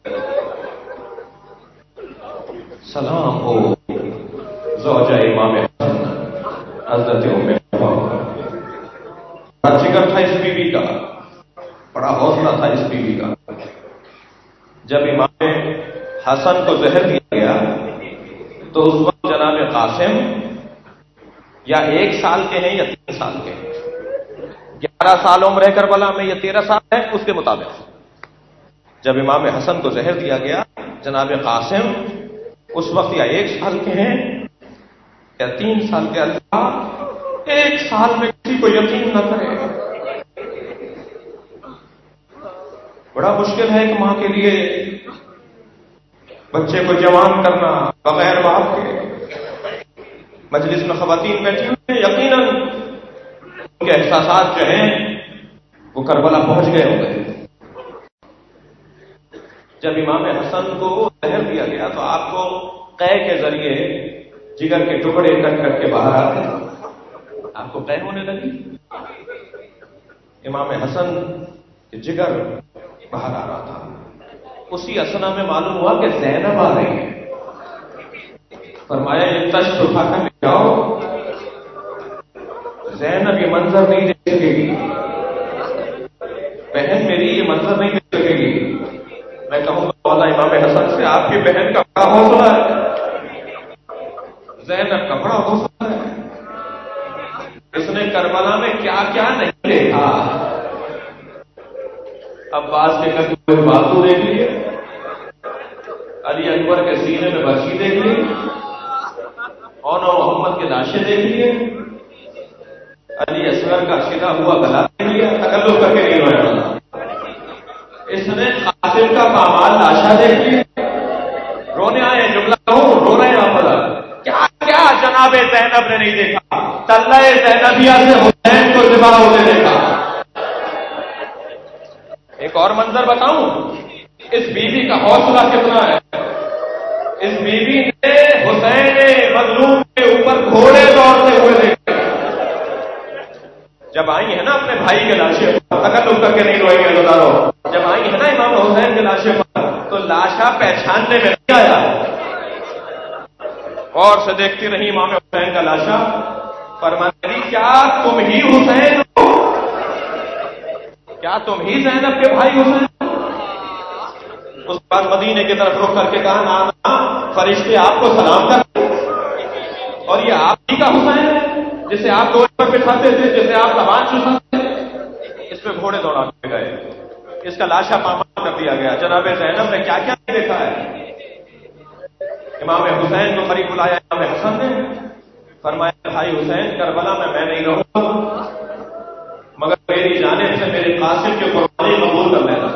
سلام ہو زوجہ امام حسن حضرت ام حبیبہ. بڑا جگر تھا اس بی بی کا، بڑا حوصلہ تھا اس بی بی کا. جب امام حسن کو زہر دیا گیا تو اس وقت جناب قاسم یا ایک سال کے ہیں یا تین سال کے ہیں، گیارہ سال عمر ہے کربلا میں یا تیرہ سال ہے اس کے مطابق. جب امام حسن کو زہر دیا گیا جناب قاسم اس وقت یا ایک سال کے ہیں یا تین سال کے. اللہ ایک سال میں کسی کو یقین نہ کرے. بڑا مشکل ہے ایک ماں کے لیے بچے کو جوان کرنا بغیر باپ کے. مجلس میں خواتین بیٹھی ہوئی ہیں، یقیناً ان کے احساسات جو ہیں وہ کربلا پہنچ گئے ہوں گے. جب امام حسن کو زہر دیا گیا تو آپ کو قے کے ذریعے جگر کے ٹکڑے کٹ کٹ کے باہر آتے، آپ کو قے ہونے لگی. امام حسن کے جگر باہر آ رہا تھا. اسی اسنا میں معلوم ہوا کہ زینب آ رہی ہے. فرمایا یہ تشت اٹھا کر لے جاؤ، زینب یہ منظر نہیں دیکھ سکے گی، بہن میری یہ منظر نہیں دیکھ سکے گی. میں کہوں گا مولا امام حسن سے آپ کی بہن کا بڑا حوصلہ ہے، زینب کا بڑا حوصلہ ہے. اس نے کربلا میں کیا کیا نہیں دیکھا. عباس کے کندھے میں بازو دیکھ لیے، علی اکبر کے سینے میں برچی دیکھ لی، اور محمد کے لاشیں دیکھ لیے، علی اصغر کا سیدھا ہوا گلا دیکھ لیا. تکلف کر کے نہیں رویا. اس نے قاسم کا پامال لاشا دیکھ لی. رونے آئے جملہ کہوں رو رہے ہیں آپ. کیا کیا جناب زینب نے نہیں دیکھا. طلع زینبیہ سے حسین کو ذبح ہوتے دیکھا. ایک اور منظر بتاؤں، اس بیوی کا حوصلہ کتنا ہے. اس بیوی نے حسین مظلوم کے اوپر گھوڑے دوڑتے ہوئے دیکھے. جب آئی ہے نا اپنے بھائی کے لاشے پر، تکلف کر کے نہیں روئیں گے گزارو، جب آئی ہے نا امام حسین کے لاشے پر تو لاشا پہچاننے میں نہیں آیا. غور سے دیکھتی رہی امام حسین کا لاشا. فرماتی کیا تم ہی حسین ہو؟ کیا تم ہی زینب کے بھائی حسین؟ اس کے بعد مدینے کی طرف رخ کر کے کہا نانا فرشتے آپ کو سلام کرتے اور یہ آپ ہی کا حسین ہے جسے آپ گھوڑے پر بٹھاتے تھے، جسے آپ زبان چوساتے تھے؟ اس پہ گھوڑے دوڑا کے گئے، اس کا لاشا پامال کر دیا گیا۔ جناب زینب نے کیا کیا دیکھا ہے؟ امام حسین کو قریب بلایا، امام حسن نے فرمایا بھائی حسین کربلا میں میں نہیں رہوں گا مگر میری جانب سے میرے قاسم کی قربانی قبول کر لینا۔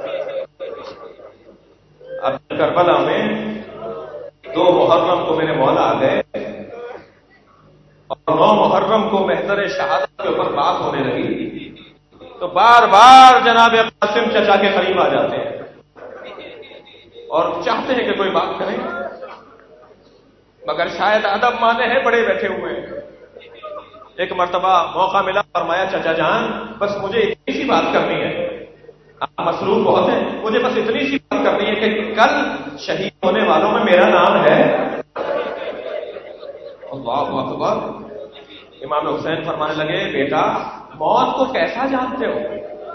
اب کربلا میں دو محرم کو میرے مولا آ گئے اور نو محرم کو محضر شہادت کے اوپر بات ہونے لگی تو بار بار جناب قاسم چچا کے قریب آ جاتے ہیں اور چاہتے ہیں کہ کوئی بات کریں، مگر شاید ادب مانے ہیں بڑے بیٹھے ہوئے ہیں۔ ایک مرتبہ موقع ملا، فرمایا چچا جان بس مجھے اتنی سی بات کرنی ہے، آپ مصروف بہت ہیں، مجھے بس اتنی سی بات کرنی ہے کہ کل شہید ہونے والوں میں میرا نام ہے۔ اللہ اکبر۔ امام حسین فرمانے لگے بیٹا موت کو کیسا جانتے ہو؟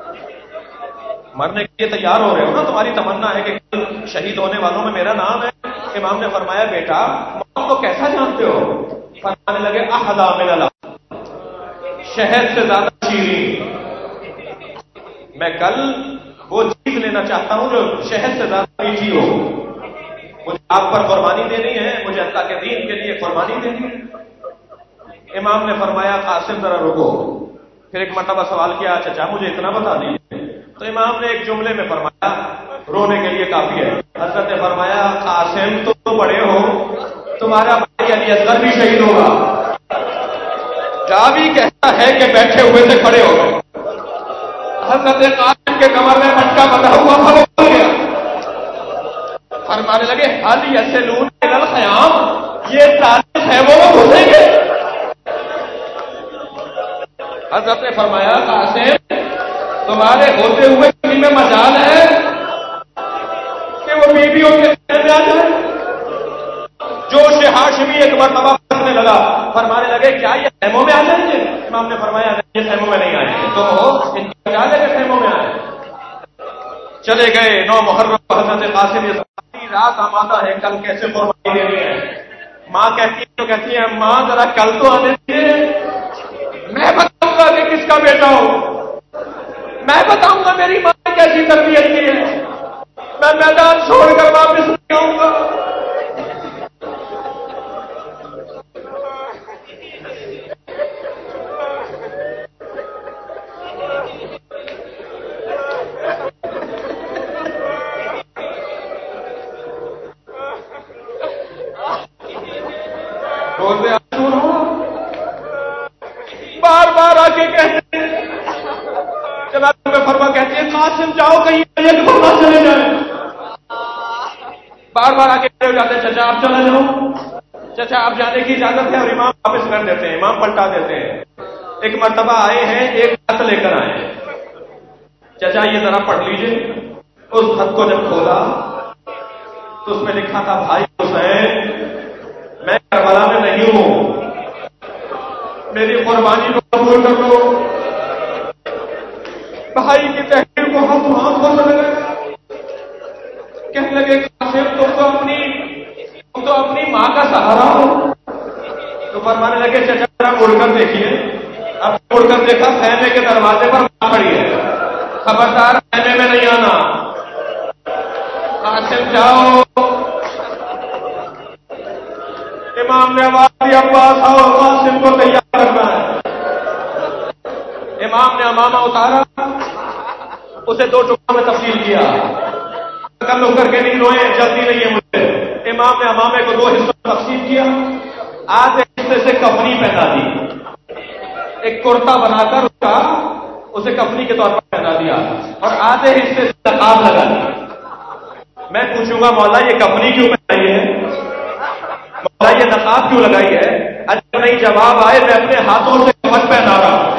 مرنے کے لیے تیار ہو رہے ہو نا، تمہاری تمنا ہے کہ کل شہید ہونے والوں میں میرا نام ہے۔ امام نے فرمایا بیٹا موت کو کیسا جانتے ہو؟ فرمانے لگے احلا من الہ، شہد سے زیادہ شیریں۔ میں کل وہ چیز لینا چاہتا ہوں جو شہد سے زیادہ میٹھی ہو۔ مجھے آپ پر قربانی دینی ہے، مجھے اللہ کے دین کے لیے قربانی دینی ہے۔ امام نے فرمایا قاسم ذرا رکو، پھر ایک مرتبہ سوال کیا چچا مجھے اتنا بتا دیجیے، تو امام نے ایک جملے میں فرمایا رونے کے لیے کافی ہے۔ حضرت نے فرمایا قاسم تو بڑے ہو، تمہارا بھائی علی اصغر بھی شہید ہوگا۔ راوی کہتا ہے کہ بیٹھے ہوئے سے کھڑے ہو گئے، حضرت قاسم کے کمر میں پٹکا بندھا ہوا تھا وہ کھل گیا۔ فرمانے لگے حل یصلون الی الخیام، یہ سارے خیموں میں گھسیں گے۔ حضرت نے فرمایا قاسم تمہارے ہوتے ہوئے کسی میں مجال ہے کہ وہ بیویوں کے خیمے میں آ جائے؟ جوش ہاشمی ایک مرتبہ پھنسنے لگا، فرمانے لگے کیا یہ خیموں میں آ جائیں گے؟ امام نے فرمایا یہ خیموں میں نہیں آئیں گے، تو ان کی مجال ہے کہ خیموں میں آئے۔ چلے گئے نو محرم کو حضرت قاسم یہ ساری رات آمادہ ہے کل کیسے قربانی دینی ہے۔ ماں کہتی ہے تو کہتی ہے ماں ذرا کل تو آنے دیجیے، میں بتاؤں گا کہ کس کا بیٹا ہوں، میں بتاؤں گا میری ماں نے کیسی تربیت کی ہے، میں میدان چھوڑ کر واپس نہیں آؤں گا۔ بار بار آ کے کہتے ہیں جناب میں فرما کہتی ہے قاسم جاؤ کہیں چلے جائیں، بار بار آ کے کھڑے ہو جاتے ہیں چچا آپ چلے جاؤ، چچا آپ جانے کی اجازت ہے، اور امام واپس کر دیتے ہیں، امام پلٹا دیتے ہیں۔ ایک مرتبہ آئے ہیں ایک خط لے کر آئے، چچا یہ ذرا پڑھ لیجئے۔ اس خط کو جب کھولا تو اس میں لکھا تھا بھائی حسین میں کربلا میں نہیں ہوں، میری قربانی کو قبول کر لو۔ بھائی کی تحریر کو ہم وہاں کھول لگے، کہنے لگے قاسم تم تو اپنی تم تو اپنی ماں کا سہارا ہو۔ تو فرمانے لگے چچا مڑ کر دیکھیے۔ اب مڑ کر دیکھا خیمے کے دروازے پر ماں کھڑی ہے، خبردار خیمے میں نہیں آنا، قاسم جاؤ۔ امام نے آواز دی عباس آؤ قاسم کو تیار کرنا ہے۔ امام نے امامہ اتارا، اسے دو ٹکڑوں میں تقسیم کیا، کل ہو کر کے نہیں روئے جلدی نہیں ہے مجھے۔ امام نے امامے کو دو حصوں میں تقسیم کیا، آدھے حصے سے کفنی پہنا دی، ایک کرتا بنا کر اس کا اسے کفنی کے طور پر پہنا دیا، اور آدھے حصے سے نقاب لگا دیا۔ میں پوچھوں گا مولا یہ کفنی کیوں پہنائی ہے، مولا یہ نقاب کیوں لگائی ہے؟ اجب نہیں جواب آئے میں اپنے ہاتھوں سے کفن پہنا رہا ہوں،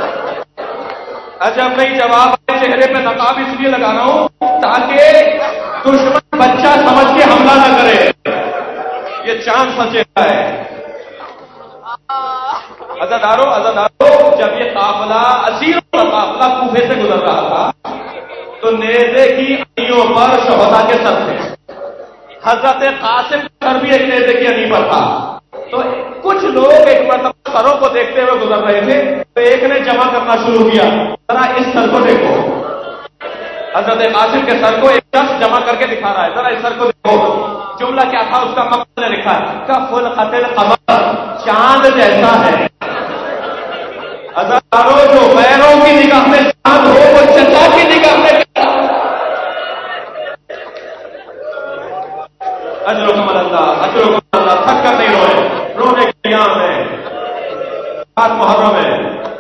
اجب نہیں جواب آئے چہرے پہ نقاب اس لیے لگا رہا ہوں تاکہ دشمن بچہ سمجھ کے حملہ نہ کرے، یہ چاند سچیتا ہے۔ عزادارو عزادارو جب یہ قافلہ اسیر قافلہ کوفے سے گزر رہا تھا تو نیزے کی انیوں پر شہداء کے سر تھے. حضرت قاسم کا سر بھی ایک نیزے کی انی پر تھا. تو کچھ لوگ ایک مرتبہ سروں کو دیکھتے ہوئے گزر رہے تھے تو ایک نے جمع کرنا شروع کیا, ذرا اس سر کو دیکھو. حضرت قاسم کے سر کو ایک شخص جمع کر کے دکھا رہا ہے, ذرا اس سر کو دیکھو. جملہ کیا تھا اس کا مقصد نے لکھا ہے کفل قتل قمر, چاند جیسا ہے. ہزاروں جو غیروں کی نگاہ میں چاند ہو وہ چچا کی نگاہ میں اجر کمل اللہ اجر کمل اللہ. تھک کر نہیں روئے, رونے کے ایام ہے, سات محرم ہے.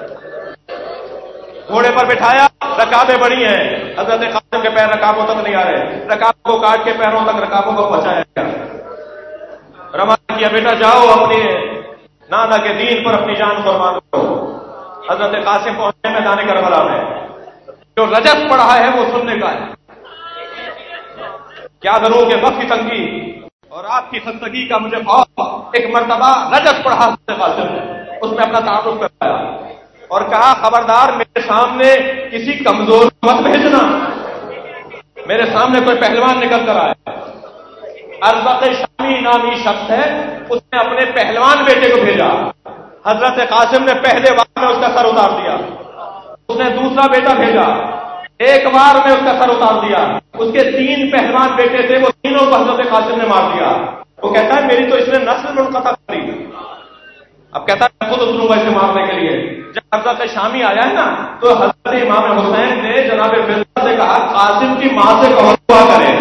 گھوڑے پر بٹھایا, رکابیں بڑی ہیں, حضرت قاسم کے پیر رکابوں تک نہیں آ رہے, رکابوں کو کاٹ کے پیروں تک رکابوں کو پہنچایا گیا. روانہ کیا, بیٹا جاؤ اپنے نانا کے دین پر اپنی جان قربان کرو. حضرت قاسم پہنچے میدان کربلا میں, جو رجس پڑھا ہے وہ سننے کا ہے. کیا کروں کہ وقت کی تنگی اور آپ کی خستگی کا مجھے خوف. ایک مرتبہ رجس پڑھا حضرت قاسم نے, اس میں اپنا تعارف کرایا اور کہا خبردار میرے سامنے کسی کمزور مت بھیجنا, میرے سامنے کوئی پہلوان نکل کر آیا. ارزق شامی نامی شخص ہے, اس نے اپنے پہلوان بیٹے کو بھیجا. حضرت قاسم نے پہلے بار میں اس کا سر اتار دیا. اس نے دوسرا بیٹا بھیجا, ایک بار میں اس کا سر اتار دیا. اس کے تین پہلوان بیٹے تھے, وہ تینوں کو حضرت قاسم نے مار دیا. وہ کہتا ہے میری تو اس نے نسل منقطع کری. اب کہتا ہے خود اتروں گا اسے مارنے کے لیے. جب حضرت شامی آیا ہے نا تو حضرت امام حسین نے جناب فضل سے کہا قاسم کی ماں سے کہو دعا کرے.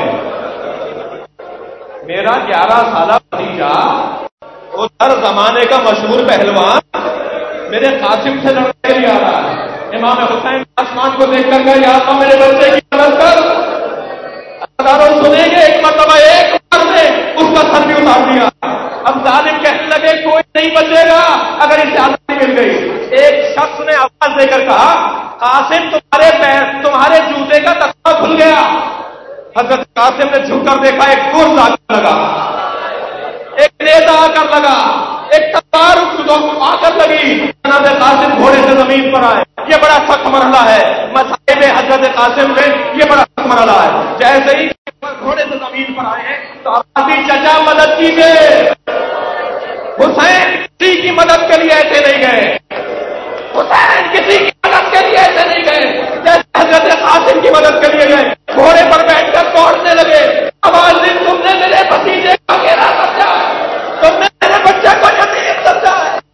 میرا گیارہ سالہ بھتیجا وہ ہر زمانے کا مشہور پہلوان میرے قاسم سے لڑنے کے لیے آ رہا ہے. امام حسین آسمان کو دیکھ کر گئے, یا اللہ میرے بچے کی مدد کر. ہزاروں سنیں گے, ایک مرتبہ ایک بار نے اس کا سر بھی اتار دیا. اب ظالم کہنے لگے کوئی نہیں بچے گا اگر اسے آزادی مل گئی. ایک شخص نے آواز دے کر کہا قاسم تمہارے پیر تمہارے جوتے کا تختہ کھل گیا. حضرت قاسم نے جھک کر دیکھا, ایک گرز آ کر لگا, ایک نیزہ آ کر لگا, ایک تلوار آ کر لگی. جناب قاسم گھوڑے سے زمین پر آئے. یہ بڑا سخت مرحلہ ہے مصائب حضرت قاسم میں, یہ بڑا سخت مرحلہ ہے. جیسے ہی گھوڑے سے زمین پر آئے تو آپ چچا مدد کیجیے. حسین کسی کی مدد کے لیے ایسے نہیں گئے, حسین کسی کی مدد کے لیے ایسے نہیں گئے جیسے حضرت قاسم کی مدد کے لیے گئے. گھوڑے پر بیٹھ کر دوڑنے لگے. آواز دی تم نے میرے بھتیجے کا گھیرا سمجھا, تم نے میرے بچے کو یتیم سمجھا,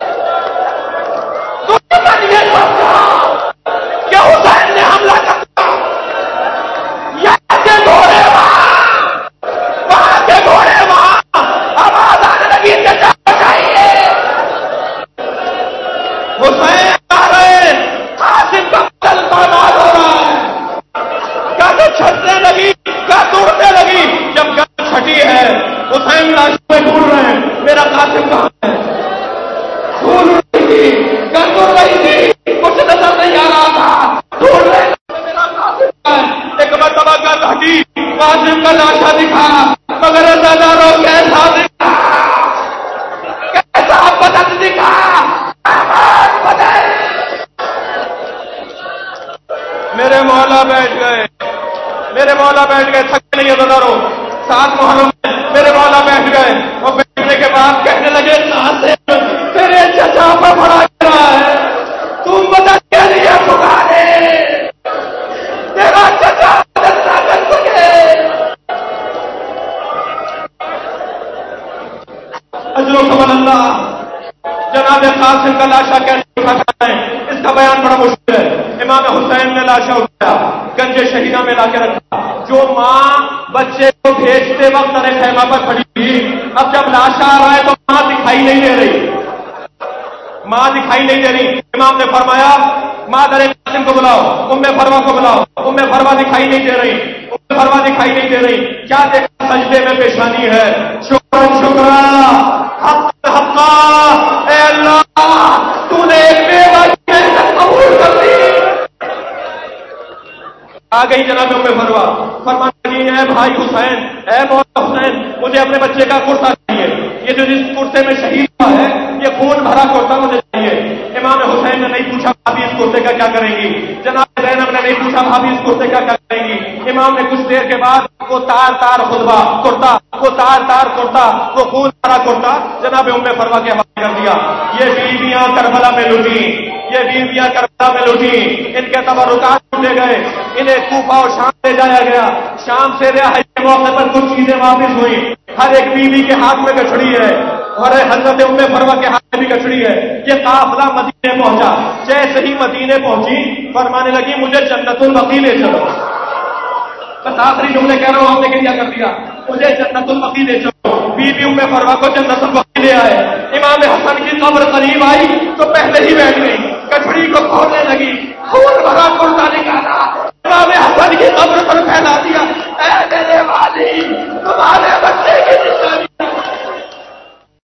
تم نے یہ سمجھا کہ حسین نے حملہ کر دیا. یہاں کے گھوڑے وہاں, وہاں کے گھوڑے وہاں, آواز آنے لگی چچا بچائیے. حسین آ رہے, قاسم کا بدل برباد ہو رہا ہے. گاڑی چھٹنے لگی, گاڑی توڑنے لگی. جب گاڑی چھٹی ہے حسین لاش میں ڈھونڈ رہے ہیں میرا قاسم کہاں ہے. ڈھونڈ رہی تھی, گاڑی توڑ رہی تھی, کچھ نظر نہیں آ رہا تھا, ڈھونڈ رہے میرا قاسم ہے. ایک مرتبہ گاڑی ہٹی, قاسم کا لاشا دکھا, مگر ہزاروں کیسا دکھا, کیسا بدن دکھا, میرے مولا بیٹھ گئے, میرے مولا بیٹھ گئے. تھکے نہیں ہزاروں, سات محرم میں میرے مولا بیٹھ گئے. اور بیٹھنے کے بعد کہنے لگے تیرے چچا پر بڑا گرا ہے, تم مدد کے لیے پکارے, تیرا چچا مدد نہ کر سکے. اجر و کمل اللہ. جناب قاسم کا لاشا کیسے اٹھا ہے اس کا بیان بڑا مشکل ہے. امام حسین نے لاشا اٹھایا, گنج شہیدہ میں لا کے رکھا. جو ماں بچے کو بھیجتے وقت ارے خیمہ پر کھڑی تھی, اب جب لاشا آ رہا ہے تو ماں دکھائی نہیں دے رہی, ماں دکھائی نہیں دے رہی. امام نے فرمایا ماں در قاسم کو بلاؤ, ام فروا کو بلاؤ. ام فروا دکھائی نہیں دے رہی, ام فروا دکھائی نہیں دے رہی. کیا دیکھا, سجدے میں پیشانی ہے. شکر شکر حق حقا, اے اللہ تو نے ایک بیوہ کی محنت قبول کر دی. آ گئی جناب ام فروا, فرمانے لگی اے بھائی حسین, اے مولا حسین, مجھے اپنے بچے کا کرتا چاہیے. یہ جو جس کرتے میں شہید ہوا ہے یہ خون بھرا کرتا مجھے چاہیے. امام حسین نے نہیں پوچھا بھابھی اس اس کرتے کا کیا کریں گی؟ جناب زینب نے نہیں پوچھا بھابھی اس کرتے کا کیا کریں گی؟ امام نے کچھ دیر کے بعد وہ تار تار خطبہ کرتا، وہ تار تار کرتا، وہ خون سارا کرتا جناب ام فروا کے حوالے کر دیا. یہ بیویاں کربلا میں لٹی، یہ بیویاں کربلا میں لٹی، ان کے تبرکات لوٹے گئے، انہیں کوفہ اور شام لے جایا گیا. شام سے رہائی کے موقع پر کچھ چیزیں واپس ہوئی. ہر ایک بیوی کے ہاتھ میں گچھڑی ہے اور حضرت ام فروا کے ہاتھ میں بھی گچھڑی ہے. یہ قافلہ مدینے پہنچا. جیسے ہی مدینے پہنچی فرمانے لگی مجھے جنت البقیع لے چلو. بس آخری جملے کہہ رہا ہوں، آپ نے کیا کر دیا؟ مجھے جنت البقیع لے چلو. بی بی ام فروا کو جنت البقیع لے آئے. امام حسن کی قبر قریب آئی تو پہلے ہی بیٹھ گئی، گچھڑی کو کھولنے لگی، خون بھرا کرتا نکالا. امام حسن کی قبر